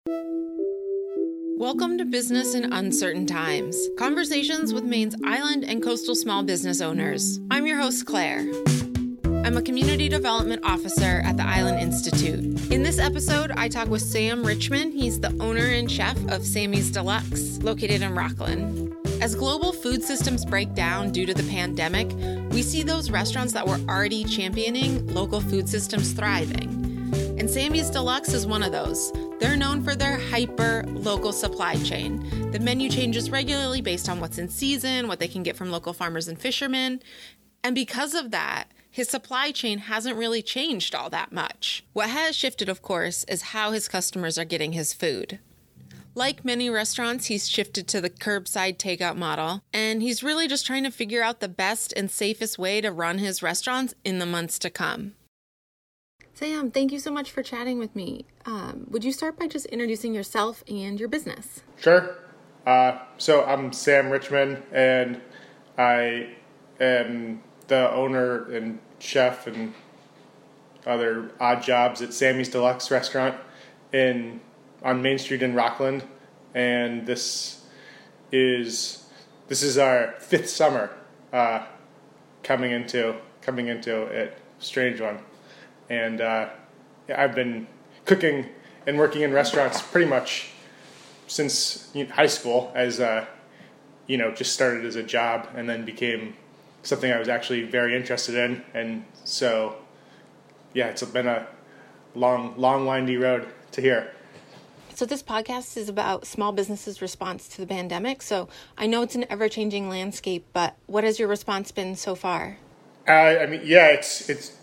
Welcome to Business in Uncertain Times, conversations with Maine's island and coastal small business owners. I'm your host, Claire. I'm a community development officer at the Island Institute. In this episode, I talk with Sam Richmond. He's the owner and chef of Sammy's Deluxe, located in Rockland. As global food systems break down due to the pandemic, we see those restaurants that were already championing local food systems thriving. And Sammy's Deluxe is one of those. They're known for their hyper-local supply chain. The menu changes regularly based on what's in season, what they can get from local farmers and fishermen. And because of that, his supply chain hasn't really changed all that much. What has shifted, of course, is how his customers are getting his food. Like many restaurants, he's shifted to the curbside takeout model, and he's really just trying to figure out the best and safest way to run his restaurants in the months to come. Sam, thank you so much for chatting with me. Would you start by just introducing yourself and your business? Sure. So I'm Sam Richmond, and I am the owner and chef and other odd jobs at Sammy's Deluxe restaurant on Main Street in Rockland. And this is our fifth summer coming into it. Strange one. And I've been cooking and working in restaurants pretty much since high school, as just started as a job and then became something I was actually very interested in. And so, yeah, it's been a long, windy road to here. So this podcast is about small businesses' response to the pandemic. So I know it's an ever-changing landscape, but what has your response been so far? It's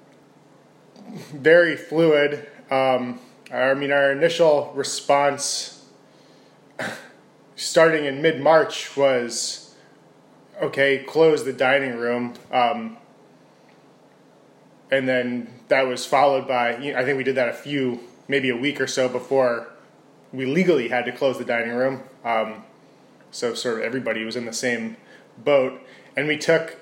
very fluid. Our initial response starting in mid-March was, okay, close the dining room. And then that was followed by, I think we did that maybe a week or so before we legally had to close the dining room. So sort of everybody was in the same boat. And we took,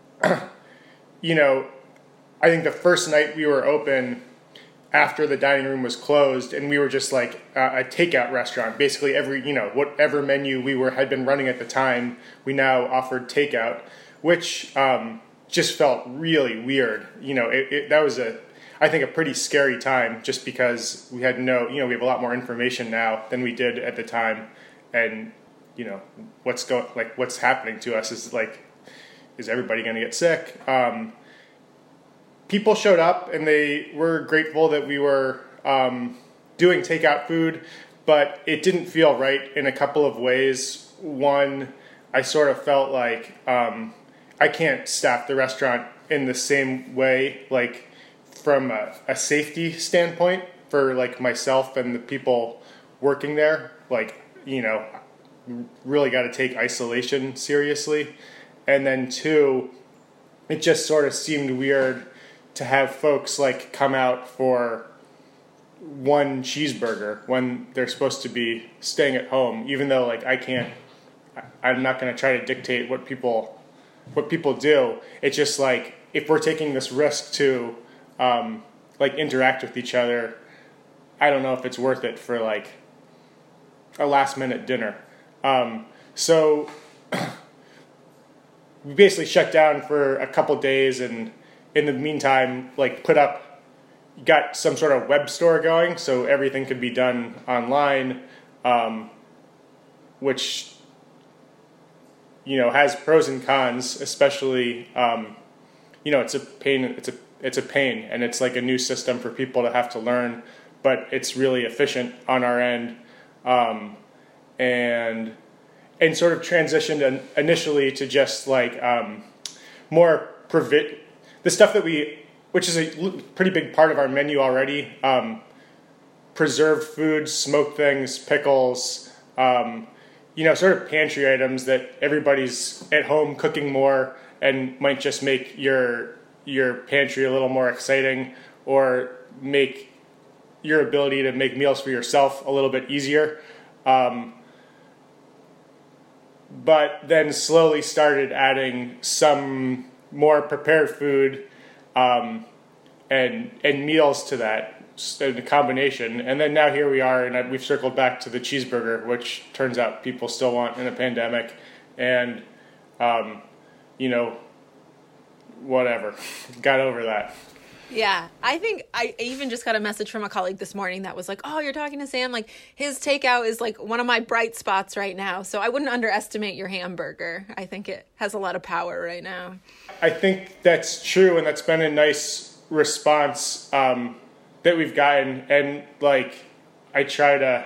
I think the first night we were open after the dining room was closed, and we were just like a takeout restaurant. Basically whatever menu had been running at the time, we now offered takeout, which just felt really weird. That was I think a pretty scary time, just because we had we have a lot more information now than we did at the time. And, what's happening to us is everybody going to get sick? People showed up, and they were grateful that we were doing takeout food, but it didn't feel right in a couple of ways. One, I sort of felt like I can't staff the restaurant in the same way, from a safety standpoint for myself and the people working there. Really got to take isolation seriously. And then two, it just sort of seemed weird to have folks come out for one cheeseburger when they're supposed to be staying at home, even though I'm not going to try to dictate what people do. It's just if we're taking this risk to interact with each other, I don't know if it's worth it for a last minute dinner. So we basically shut down for a couple days, and in the meantime, got some sort of web store going so everything could be done online, which, has pros and cons, especially, it's a pain, it's a pain, and it's a new system for people to have to learn, but it's really efficient on our end, and sort of transitioned initially to just more the stuff that which is a pretty big part of our menu already, preserved foods, smoked things, pickles, sort of pantry items that everybody's at home cooking more and might just make your pantry a little more exciting, or make your ability to make meals for yourself a little bit easier. But then slowly started adding some more prepared food and meals to that. a combination. And then now here we are, and we've circled back to the cheeseburger, which turns out people still want in a pandemic. And, whatever. Got over that. Yeah, I think I even just got a message from a colleague this morning that was like, oh, you're talking to Sam. Like, his takeout is like one of my bright spots right now. So I wouldn't underestimate your hamburger. I think it has a lot of power right now. I think that's true, and that's been a nice response that we've gotten. And, like, I try to,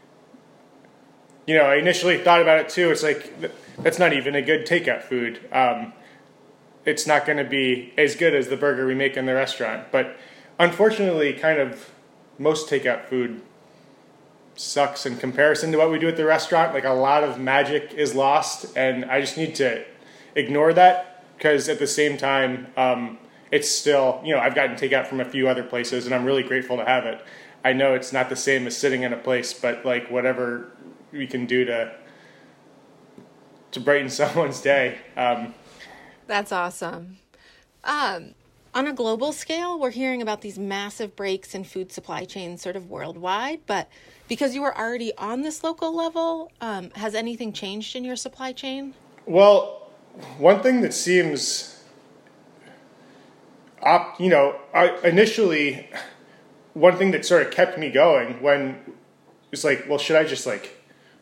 I initially thought about it too. It's like, that's not even a good takeout food. It's not going to be as good as the burger we make in the restaurant. But unfortunately, kind of most takeout food sucks in comparison to what we do at the restaurant. Like, a lot of magic is lost, and I just need to ignore that, because at the same time, it's still, I've gotten takeout from a few other places, and I'm really grateful to have it. I know it's not the same as sitting in a place, but like whatever we can do to brighten someone's day. That's awesome. On a global scale, we're hearing about these massive breaks in food supply chains sort of worldwide, but because you were already on this local level, has anything changed in your supply chain? Well, one thing that seems, initially, one thing that sort of kept me going when it's like, well, should I just like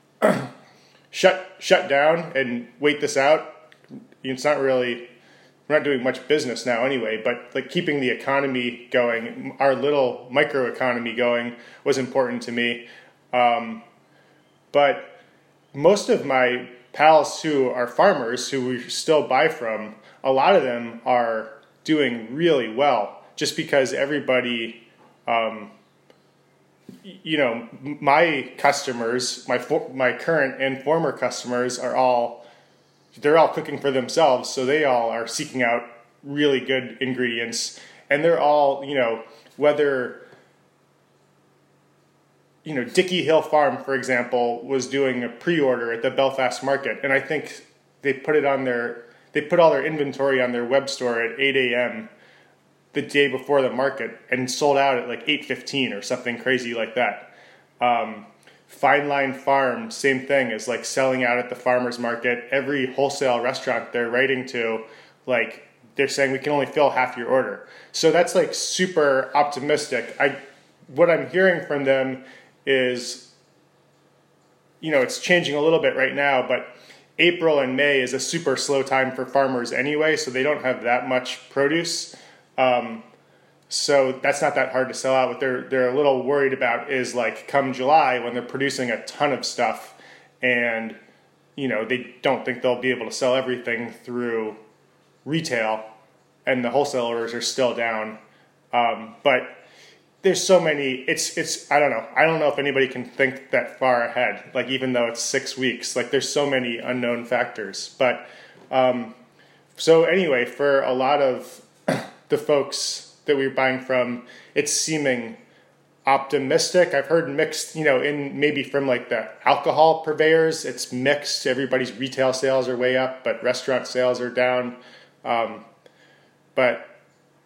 shut down and wait this out? It's not really, we're not doing much business now anyway, but like keeping the economy going, our little micro economy going, was important to me. But most of my pals who are farmers, who we still buy from, a lot of them are doing really well, just because everybody, my customers, my current and former customers they're all cooking for themselves, so they all are seeking out really good ingredients, and they're all, whether, Dickey Hill Farm, for example, was doing a pre-order at the Belfast market, and I think they put all their inventory on their web store at 8 a.m. the day before the market, and sold out at like 8:15 or something crazy like that. Fine Line Farm, same thing, is like selling out at the farmer's market. Every wholesale restaurant they're writing to, like, they're saying we can only fill half your order. So that's like super optimistic. What I'm hearing from them is, it's changing a little bit right now, but April and May is a super slow time for farmers anyway, so they don't have that much produce. So that's not that hard to sell out. What they're a little worried about is like come July, when they're producing a ton of stuff, and they don't think they'll be able to sell everything through retail, and the wholesale orders are still down. But there's so many. It's I don't know if anybody can think that far ahead. Like, even though it's 6 weeks, like there's so many unknown factors. But so anyway, for a lot of the folks that we're buying from, it's seeming optimistic. I've heard mixed, in maybe from like the alcohol purveyors, it's mixed. Everybody's retail sales are way up, but restaurant sales are down. But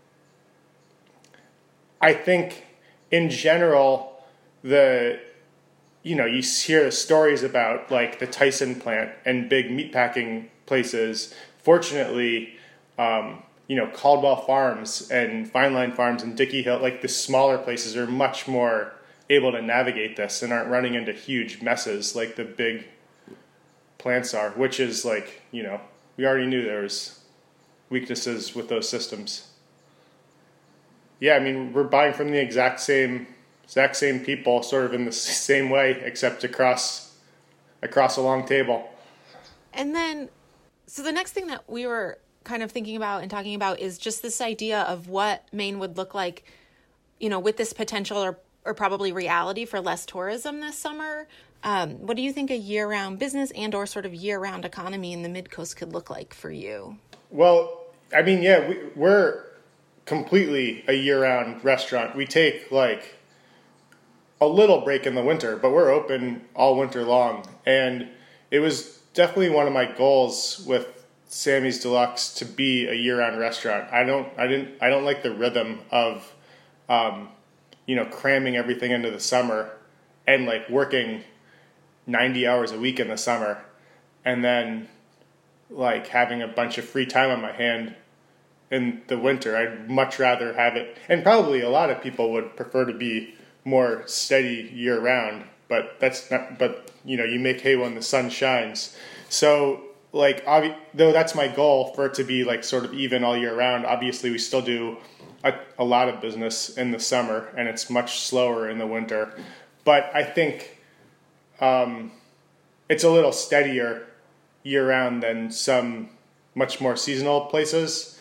I think in general, you hear the stories about like the Tyson plant and big meatpacking places. Fortunately, Caldwell Farms and Fine Line Farms and Dickey Hill, like the smaller places, are much more able to navigate this and aren't running into huge messes like the big plants are, which is like, we already knew there was weaknesses with those systems. Yeah, I mean, we're buying from the exact same people, sort of in the same way, except across a long table. And then, so the next thing that we were kind of thinking about and talking about is just this idea of what Maine would look like, with this potential or probably reality for less tourism this summer. What do you think a year-round business and or sort of year-round economy in the Mid-Coast could look like for you? Well, I mean, yeah, we're completely a year-round restaurant. We take like a little break in the winter, but we're open all winter long. And it was definitely one of my goals with Sammy's Deluxe to be a year-round restaurant. I don't like the rhythm of, cramming everything into the summer and like working 90 hours a week in the summer and then like having a bunch of free time on my hand in the winter. I'd much rather have it, and probably a lot of people would prefer to be more steady year round, but you make hay when the sun shines. So like, though that's my goal, for it to be like sort of even all year round, obviously we still do a lot of business in the summer and it's much slower in the winter. But I think it's a little steadier year round than some much more seasonal places.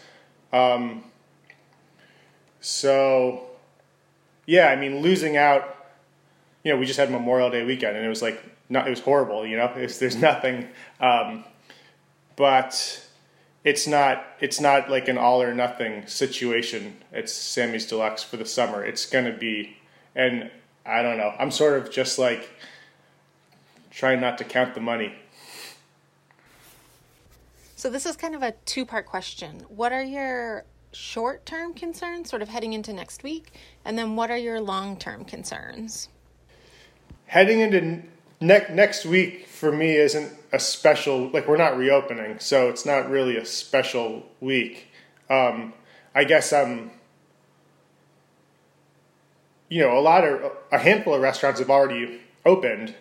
So yeah, I mean, losing out, we just had Memorial Day weekend and it was like, it was horrible, there's nothing, but it's not like an all or nothing situation. It's Sammy's Deluxe for the summer. It's going to be, and I don't know, I'm sort of just like trying not to count the money. So this is kind of a two-part question. What are your short-term concerns sort of heading into next week? And then what are your long-term concerns? Heading into next week for me isn't a special, like we're not reopening, so it's not really a special week. I guess a handful of restaurants have already opened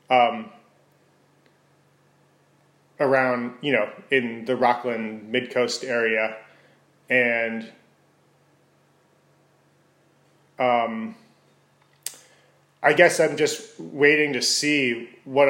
around, in the Rockland Mid-Coast area, and I guess I'm just waiting to see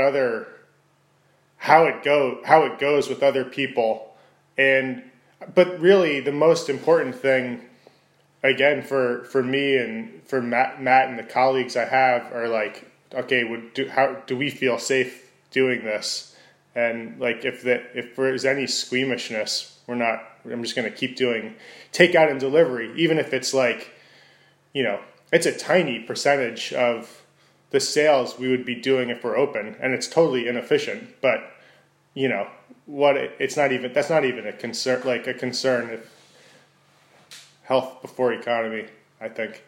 how it goes with other people. But really the most important thing, again, for me and for Matt and the colleagues I have, are like, okay, how do we feel safe doing this? And like, if there's any squeamishness, I'm just going to keep doing takeout and delivery, even if it's like, it's a tiny percentage of the sales we would be doing if we're open, and it's totally inefficient. But that's not even a concern. Like a concern if health before economy, I think.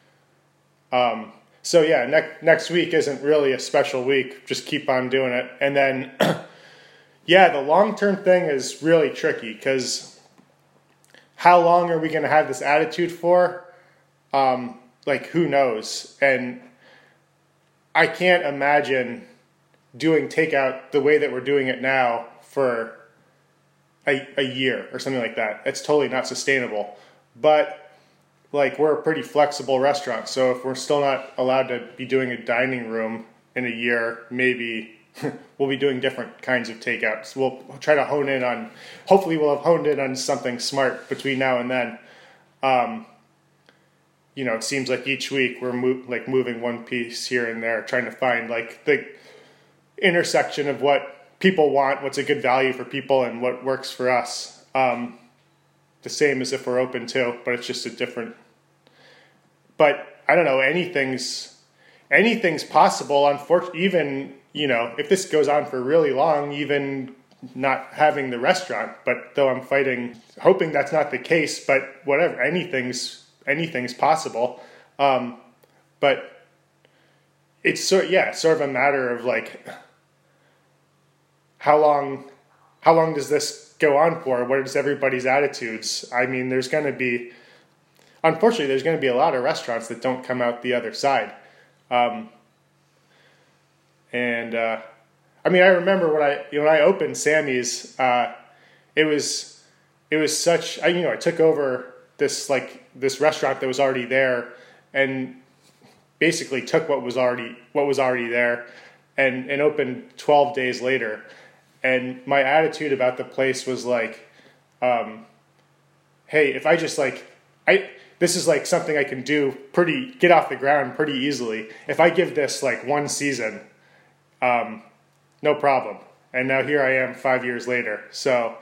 So yeah, next week isn't really a special week. Just keep on doing it, and then yeah, the long-term thing is really tricky because how long are we going to have this attitude for? Like, who knows? And I can't imagine doing takeout the way that we're doing it now for a year or something like that. It's totally not sustainable. But like, we're a pretty flexible restaurant, so if we're still not allowed to be doing a dining room in a year, maybe we'll be doing different kinds of takeouts. We'll try to hopefully we'll have honed in on something smart between now and then. It seems like each week we're moving one piece here and there, trying to find like the intersection of what people want, what's a good value for people, and what works for us. The same as if we're open too, but it's just a different. But I don't know, anything's possible. Unfortunately, even if this goes on for really long, even not having the restaurant. But though I'm hoping that's not the case. But whatever, anything's possible. But it's sort of a matter of like, how long does this go on for? What is everybody's attitudes? I mean, unfortunately, there's going to be a lot of restaurants that don't come out the other side. I mean, I remember when I opened Sammy's, it was such, I took over this restaurant that was already there and basically took what was already there and opened 12 days later. And my attitude about the place was like, hey, if I just this is like something I can get off the ground pretty easily. If I give this like one season, no problem. And now here I am 5 years later. So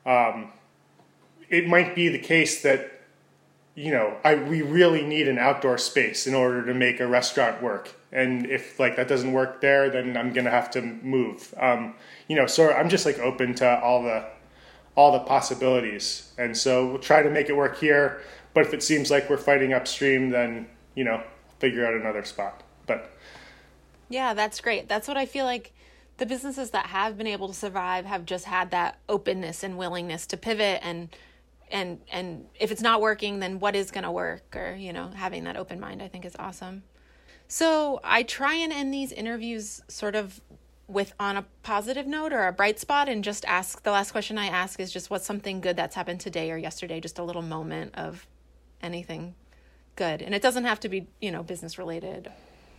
it might be the case that, we really need an outdoor space in order to make a restaurant work. And if that doesn't work there, then I'm going to have to move. So I'm just open to all the possibilities. And so we'll try to make it work here. But if it seems like we're fighting upstream, then, figure out another spot. But yeah, that's great. That's what I feel like the businesses that have been able to survive have just had that openness and willingness to pivot and if it's not working, then what is going to work, or, having that open mind, I think is awesome. So I try and end these interviews sort of on a positive note or a bright spot, and just ask, the last question I ask is just, what's something good that's happened today or yesterday, just a little moment of anything good. And it doesn't have to be, business related.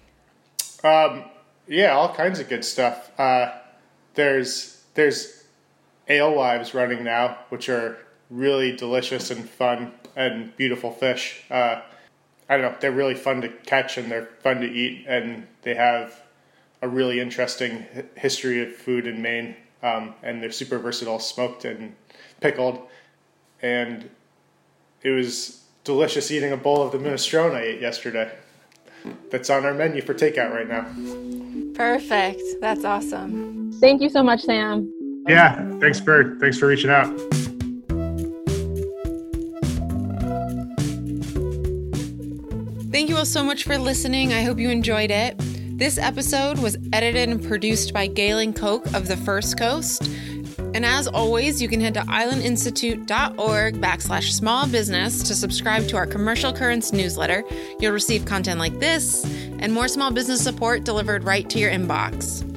Yeah, all kinds of good stuff. There's alewives running now, which are really delicious and fun and beautiful fish. I don't know, they're really fun to catch and they're fun to eat, and they have a really interesting history of food in Maine, and they're super versatile, smoked and pickled. And it was delicious eating a bowl of the minestrone I ate yesterday. That's on our menu for takeout right now. Perfect. That's awesome. Thank you so much, Sam. Yeah, thanks for reaching out. Thank you all so much for listening. I hope you enjoyed it. This episode was edited and produced by Galen Koch of The First Coast. And as always, you can head to islandinstitute.org/small business to subscribe to our Commercial Currents newsletter. You'll receive content like this and more small business support delivered right to your inbox.